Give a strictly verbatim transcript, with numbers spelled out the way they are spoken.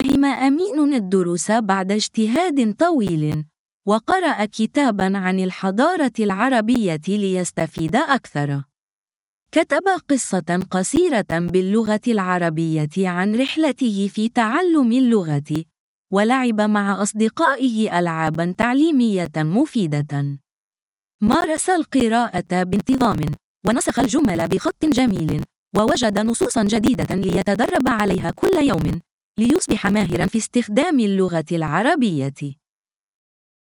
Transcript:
فهم أمين الدروس بعد اجتهاد طويل، وقرأ كتاباً عن الحضارة العربية ليستفيد أكثر. كتب قصة قصيرة باللغة العربية عن رحلته في تعلم اللغة، ولعب مع أصدقائه ألعاباً تعليمية مفيدة. مارس القراءة بانتظام، ونسخ الجمل بخط جميل، ووجد نصوصاً جديدة ليتدرب عليها كل يوم، ليصبح ماهراً في استخدام اللغة العربية.